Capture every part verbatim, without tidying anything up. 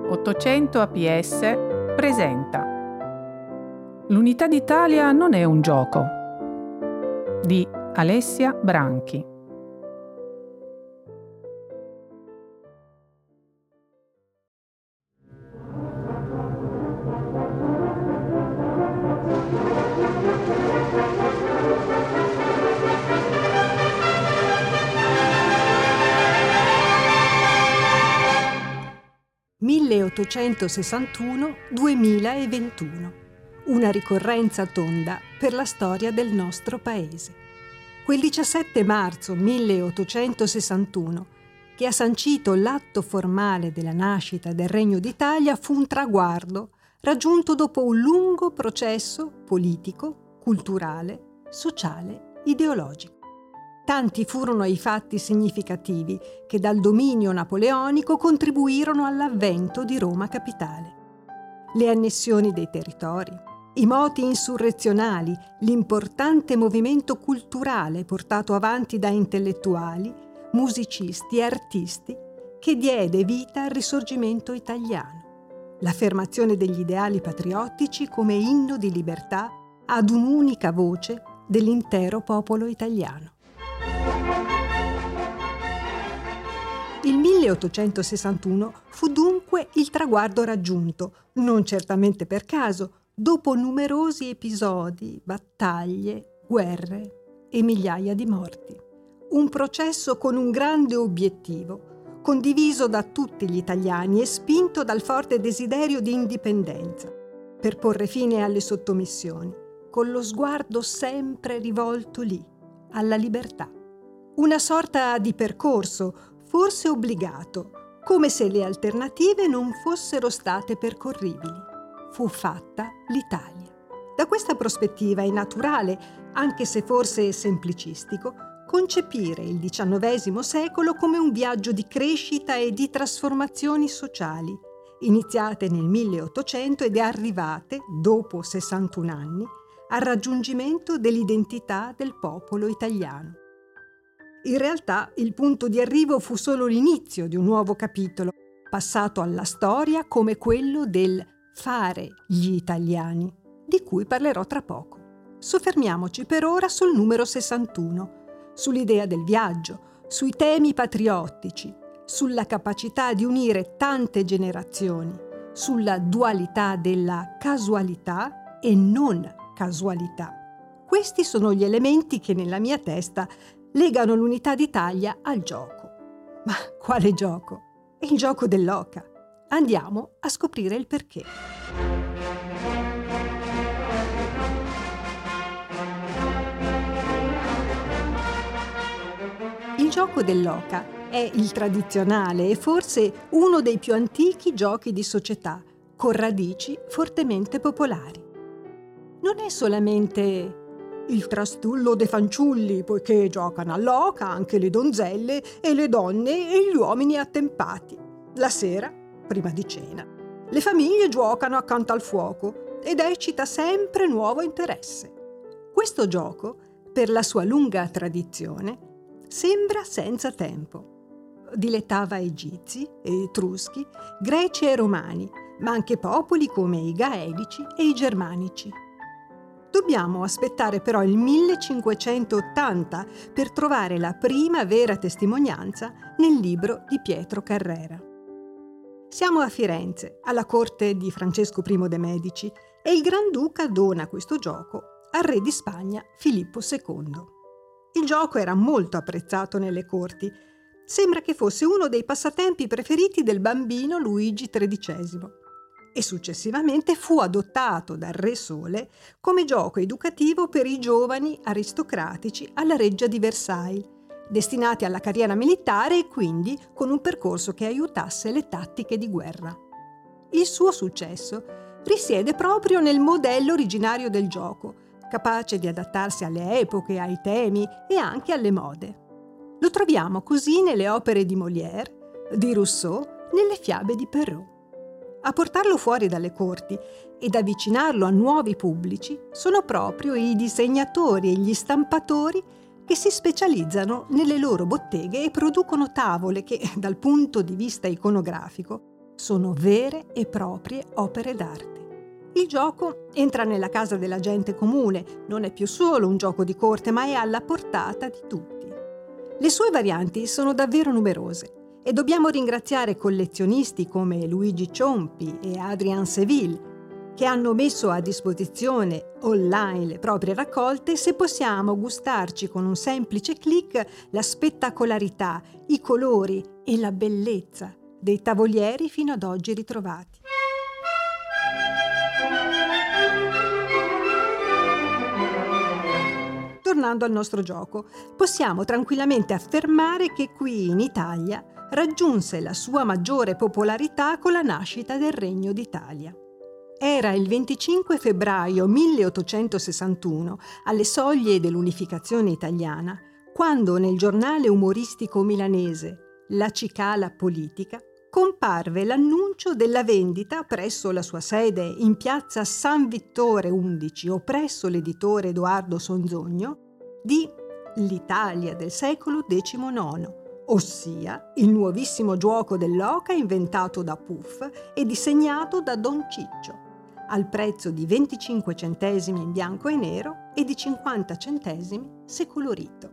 ottocento A P S presenta L'unità d'Italia non è un gioco di Alessia Branchi. milleottocentosessantuno duemilaventuno. Una ricorrenza tonda per la storia del nostro paese. Quel diciassette marzo milleottocentosessantuno, che ha sancito l'atto formale della nascita del Regno d'Italia, fu un traguardo raggiunto dopo un lungo processo politico, culturale, sociale, ideologico. Tanti furono i fatti significativi che dal dominio napoleonico contribuirono all'avvento di Roma capitale. Le annessioni dei territori, i moti insurrezionali, l'importante movimento culturale portato avanti da intellettuali, musicisti e artisti che diede vita al Risorgimento italiano. L'affermazione degli ideali patriottici come inno di libertà ad un'unica voce dell'intero popolo italiano. Il milleottocentosessantuno fu dunque il traguardo raggiunto, non certamente per caso, dopo numerosi episodi, battaglie, guerre e migliaia di morti. Un processo con un grande obiettivo, condiviso da tutti gli italiani e spinto dal forte desiderio di indipendenza, per porre fine alle sottomissioni, con lo sguardo sempre rivolto lì, alla libertà. Una sorta di percorso, forse obbligato, come se le alternative non fossero state percorribili. Fu fatta l'Italia. Da questa prospettiva è naturale, anche se forse semplicistico, concepire il diciannovesimo secolo come un viaggio di crescita e di trasformazioni sociali, iniziate nel milleottocento ed arrivate, dopo sessantuno anni, al raggiungimento dell'identità del popolo italiano. In realtà il punto di arrivo fu solo l'inizio di un nuovo capitolo, passato alla storia come quello del fare gli italiani, di cui parlerò tra poco. Soffermiamoci per ora sul numero sessantuno, sull'idea del viaggio, sui temi patriottici, sulla capacità di unire tante generazioni, sulla dualità della casualità e non casualità. Questi sono gli elementi che nella mia testa legano l'unità d'Italia al gioco. Ma quale gioco? È il gioco dell'oca. Andiamo a scoprire il perché. Il gioco dell'oca è il tradizionale e forse uno dei più antichi giochi di società, con radici fortemente popolari. Non è solamente il trastullo dei fanciulli, poiché giocano all'oca anche le donzelle e le donne e gli uomini attempati. La sera, prima di cena, le famiglie giocano accanto al fuoco ed excita sempre nuovo interesse. Questo gioco, per la sua lunga tradizione, sembra senza tempo. Dilettava egizi e etruschi, greci e romani, ma anche popoli come i gaelici e i germanici. Dobbiamo aspettare però il millecinquecentottanta per trovare la prima vera testimonianza nel libro di Pietro Carrera. Siamo a Firenze, alla corte di Francesco I de' Medici, e il Granduca dona questo gioco al re di Spagna Filippo secondo. Il gioco era molto apprezzato nelle corti. Sembra che fosse uno dei passatempi preferiti del bambino Luigi tredicesimo. E successivamente fu adottato dal Re Sole come gioco educativo per i giovani aristocratici alla Reggia di Versailles, destinati alla carriera militare e quindi con un percorso che aiutasse le tattiche di guerra. Il suo successo risiede proprio nel modello originario del gioco, capace di adattarsi alle epoche, ai temi e anche alle mode. Lo troviamo così nelle opere di Molière, di Rousseau, nelle fiabe di Perrault. A portarlo fuori dalle corti ed avvicinarlo a nuovi pubblici sono proprio i disegnatori e gli stampatori che si specializzano nelle loro botteghe e producono tavole che, dal punto di vista iconografico, Sono vere e proprie opere d'arte. Il gioco entra nella casa della gente comune, non è più solo un gioco di corte, ma è alla portata di tutti. Le sue varianti sono davvero numerose e dobbiamo ringraziare collezionisti come Luigi Ciompi e Adrien Seville, che hanno messo a disposizione online le proprie raccolte, se possiamo gustarci con un semplice click la spettacolarità, i colori e la bellezza dei tavolieri fino ad oggi ritrovati. Tornando al nostro gioco, possiamo tranquillamente affermare che qui in Italia raggiunse la sua maggiore popolarità con la nascita del Regno d'Italia. Era il venticinque febbraio milleottocentosessantuno, alle soglie dell'unificazione italiana, quando nel giornale umoristico milanese La Cicala Politica comparve l'annuncio della vendita presso la sua sede in piazza San Vittore undici o presso l'editore Edoardo Sonzogno di L'Italia del secolo diciannove, ossia il nuovissimo gioco dell'oca inventato da Puff e disegnato da Don Ciccio, al prezzo di venticinque centesimi in bianco e nero e di cinquanta centesimi se colorito.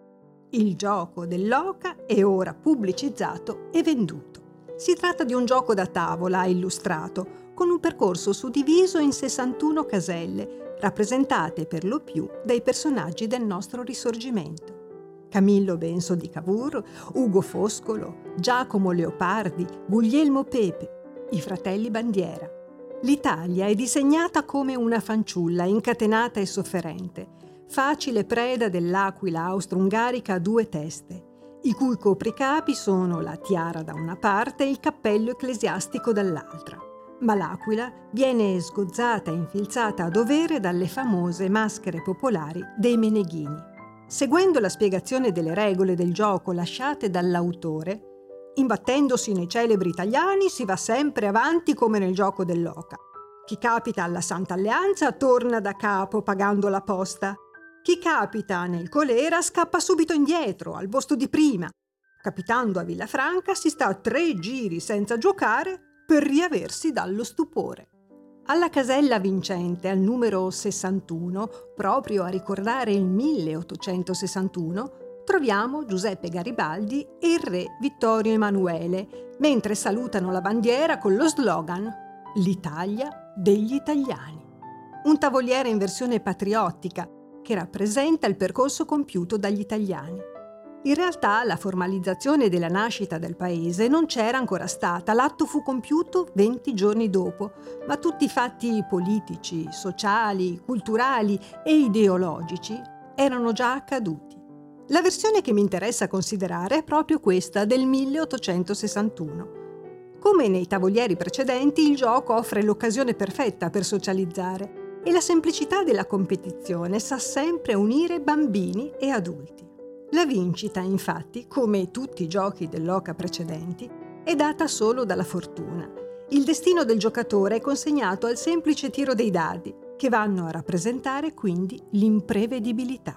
Il gioco dell'oca è ora pubblicizzato e venduto. Si tratta di un gioco da tavola illustrato, con un percorso suddiviso in sessantuno caselle, rappresentate per lo più dai personaggi del nostro Risorgimento. Camillo Benso di Cavour, Ugo Foscolo, Giacomo Leopardi, Guglielmo Pepe, i fratelli Bandiera. L'Italia è disegnata come una fanciulla incatenata e sofferente, facile preda dell'aquila austro-ungarica a due teste, i cui copricapi sono la tiara da una parte e il cappello ecclesiastico dall'altra. Ma l'aquila viene sgozzata e infilzata a dovere dalle famose maschere popolari dei meneghini. Seguendo la spiegazione delle regole del gioco lasciate dall'autore, imbattendosi nei celebri italiani si va sempre avanti come nel gioco dell'oca. Chi capita alla Santa Alleanza torna da capo pagando la posta. Chi capita nel Colera scappa subito indietro, al posto di prima. Capitando a Villafranca si sta tre giri senza giocare per riaversi dallo stupore. Alla casella vincente, al numero sessantuno, proprio a ricordare il milleottocentosessantuno, troviamo Giuseppe Garibaldi e il re Vittorio Emanuele, mentre salutano la bandiera con lo slogan «L'Italia degli italiani». Un tavoliere in versione patriottica che rappresenta il percorso compiuto dagli italiani. In realtà la formalizzazione della nascita del paese non c'era ancora stata, l'atto fu compiuto venti giorni dopo, ma tutti i fatti politici, sociali, culturali e ideologici erano già accaduti. La versione che mi interessa considerare è proprio questa del milleottocentosessantuno. Come nei tavolieri precedenti, il gioco offre l'occasione perfetta per socializzare e la semplicità della competizione sa sempre unire bambini e adulti. La vincita, infatti, come tutti i giochi dell'oca precedenti, è data solo dalla fortuna. Il destino del giocatore è consegnato al semplice tiro dei dadi, che vanno a rappresentare quindi l'imprevedibilità.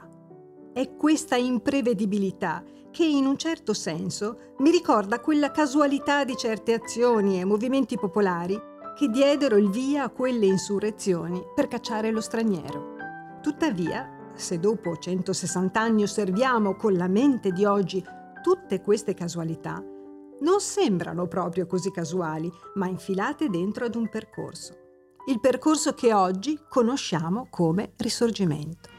È questa imprevedibilità che, in un certo senso, mi ricorda quella casualità di certe azioni e movimenti popolari che diedero il via a quelle insurrezioni per cacciare lo straniero. Tuttavia, se dopo centosessanta anni osserviamo con la mente di oggi tutte queste casualità, non sembrano proprio così casuali, ma infilate dentro ad un percorso. Il percorso che oggi conosciamo come Risorgimento.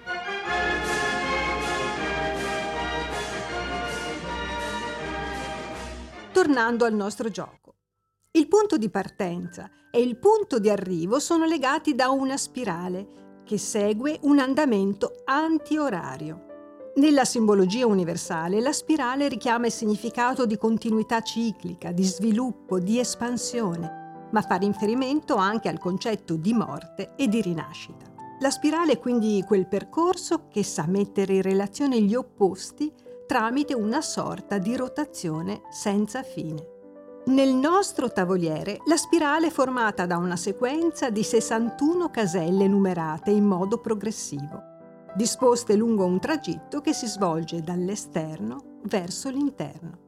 Tornando al nostro gioco. Il punto di partenza e il punto di arrivo sono legati da una spirale che segue un andamento antiorario. Nella simbologia universale, la spirale richiama il significato di continuità ciclica, di sviluppo, di espansione, ma fa riferimento anche al concetto di morte e di rinascita. La spirale è quindi quel percorso che sa mettere in relazione gli opposti tramite una sorta di rotazione senza fine. Nel nostro tavoliere la spirale è formata da una sequenza di sessantuno caselle numerate in modo progressivo, disposte lungo un tragitto che si svolge dall'esterno verso l'interno.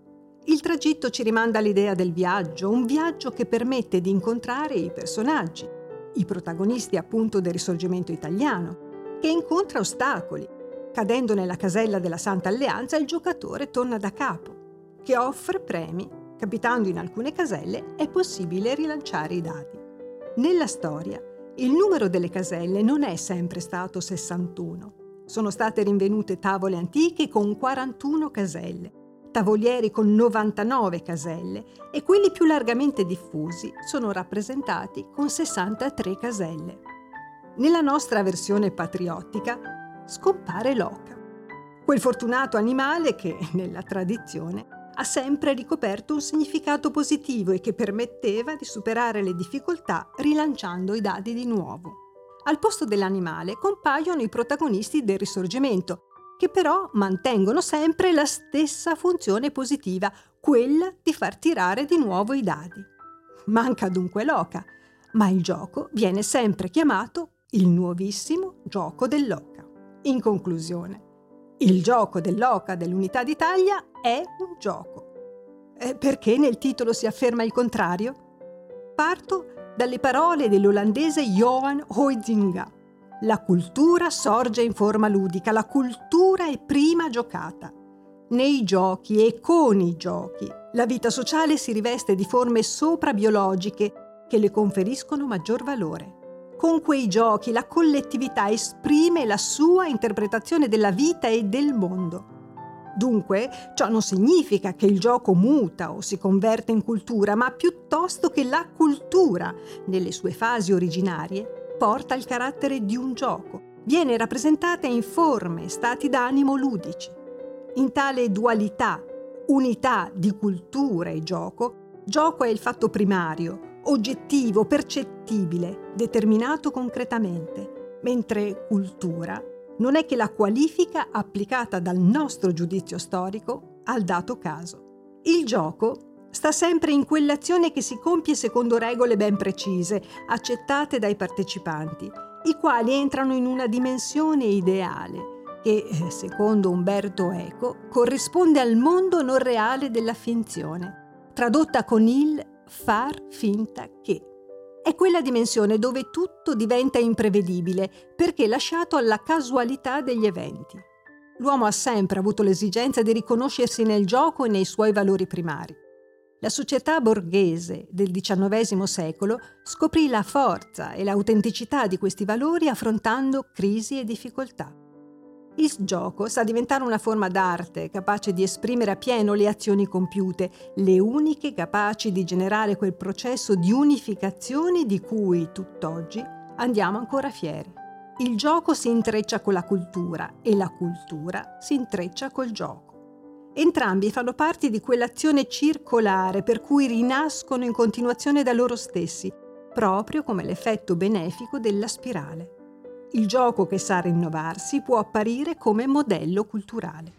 Il tragitto ci rimanda all'idea del viaggio, un viaggio che permette di incontrare i personaggi, i protagonisti appunto del Risorgimento italiano, che incontra ostacoli. Cadendo nella casella della Santa Alleanza, il giocatore torna da capo, che offre premi. Capitando in alcune caselle è possibile rilanciare i dadi. Nella storia, il numero delle caselle non è sempre stato sessantuno. Sono state rinvenute tavole antiche con quarantuno caselle, tavolieri con novantanove caselle e quelli più largamente diffusi sono rappresentati con sessantatré caselle. Nella nostra versione patriottica scompare l'oca, quel fortunato animale che, nella tradizione, ha sempre ricoperto un significato positivo e che permetteva di superare le difficoltà rilanciando i dadi di nuovo. Al posto dell'animale compaiono i protagonisti del Risorgimento, che però mantengono sempre la stessa funzione positiva, quella di far tirare di nuovo i dadi. Manca dunque l'oca, ma il gioco viene sempre chiamato il nuovissimo gioco dell'oca. In conclusione, il gioco dell'oca dell'Unità d'Italia è un gioco. Eh, perché nel titolo si afferma il contrario? Parto dalle parole dell'olandese Johan Huizinga. La cultura sorge in forma ludica, la cultura è prima giocata. Nei giochi e con i giochi, la vita sociale si riveste di forme soprabiologiche che le conferiscono maggior valore. Con quei giochi la collettività esprime la sua interpretazione della vita e del mondo. Dunque, ciò non significa che il gioco muta o si converte in cultura, ma piuttosto che la cultura, nelle sue fasi originarie, porta il carattere di un gioco, viene rappresentata in forme, stati d'animo ludici. In tale dualità, unità di cultura e gioco, gioco è il fatto primario, oggettivo, percettibile, determinato concretamente, mentre cultura non è che la qualifica applicata dal nostro giudizio storico al dato caso. Il gioco sta sempre in quell'azione che si compie secondo regole ben precise, accettate dai partecipanti, i quali entrano in una dimensione ideale che, secondo Umberto Eco, corrisponde al mondo non reale della finzione, tradotta con il far finta che. È quella dimensione dove tutto diventa imprevedibile perché lasciato alla casualità degli eventi. L'uomo ha sempre avuto l'esigenza di riconoscersi nel gioco e nei suoi valori primari. La società borghese del diciannovesimo secolo scoprì la forza e l'autenticità di questi valori affrontando crisi e difficoltà. Il gioco sta diventando una forma d'arte capace di esprimere appieno le azioni compiute, le uniche capaci di generare quel processo di unificazione di cui tutt'oggi andiamo ancora fieri. Il gioco si intreccia con la cultura e la cultura si intreccia col gioco. Entrambi fanno parte di quell'azione circolare per cui rinascono in continuazione da loro stessi, proprio come l'effetto benefico della spirale. Il gioco che sa rinnovarsi può apparire come modello culturale.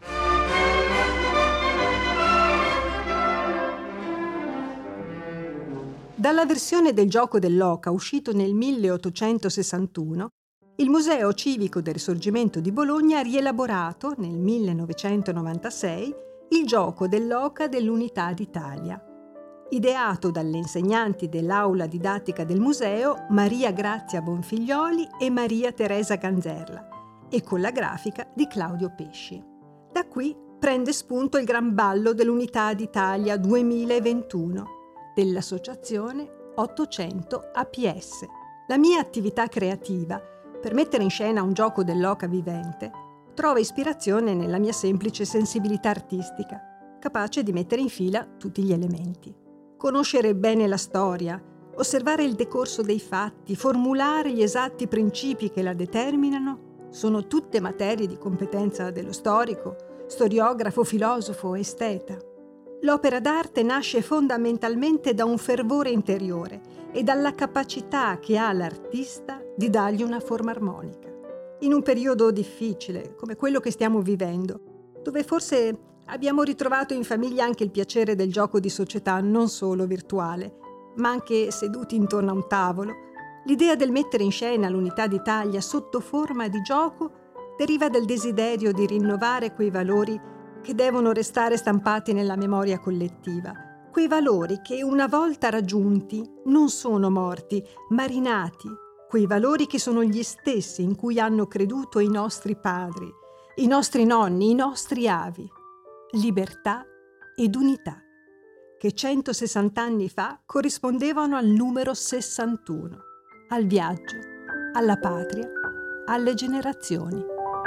Dalla versione del gioco dell'oca uscito nel milleottocentosessantuno, il Museo Civico del Risorgimento di Bologna ha rielaborato nel millenovecentonovantasei il gioco dell'oca dell'Unità d'Italia, ideato dalle insegnanti dell'aula didattica del museo Maria Grazia Bonfiglioli e Maria Teresa Ganzerla e con la grafica di Claudio Pesci. Da qui prende spunto il gran ballo dell'Unità d'Italia duemilaventuno dell'associazione ottocento A P S. La mia attività creativa per mettere in scena un gioco dell'oca vivente trova ispirazione nella mia semplice sensibilità artistica, capace di mettere in fila tutti gli elementi. Conoscere bene la storia, osservare il decorso dei fatti, formulare gli esatti principi che la determinano, sono tutte materie di competenza dello storico, storiografo, filosofo, esteta. L'opera d'arte nasce fondamentalmente da un fervore interiore e dalla capacità che ha l'artista di dargli una forma armonica. In un periodo difficile, come quello che stiamo vivendo, dove forse abbiamo ritrovato in famiglia anche il piacere del gioco di società non solo virtuale, ma anche seduti intorno a un tavolo, l'idea del mettere in scena l'Unità d'Italia sotto forma di gioco deriva dal desiderio di rinnovare quei valori che devono restare stampati nella memoria collettiva, quei valori che una volta raggiunti non sono morti, ma rinati, quei valori che sono gli stessi in cui hanno creduto i nostri padri, i nostri nonni, i nostri avi. Libertà ed unità, che centosessanta anni fa corrispondevano al numero sessantuno, al viaggio, alla patria, alle generazioni.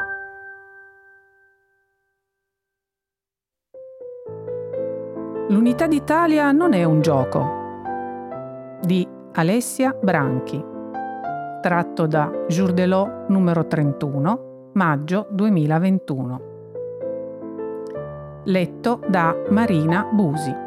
L'unità d'Italia non è un gioco, di Alessia Branchi, tratto da Jour de l'Eau numero trentuno, maggio duemilaventuno. Letto da Marina Busi.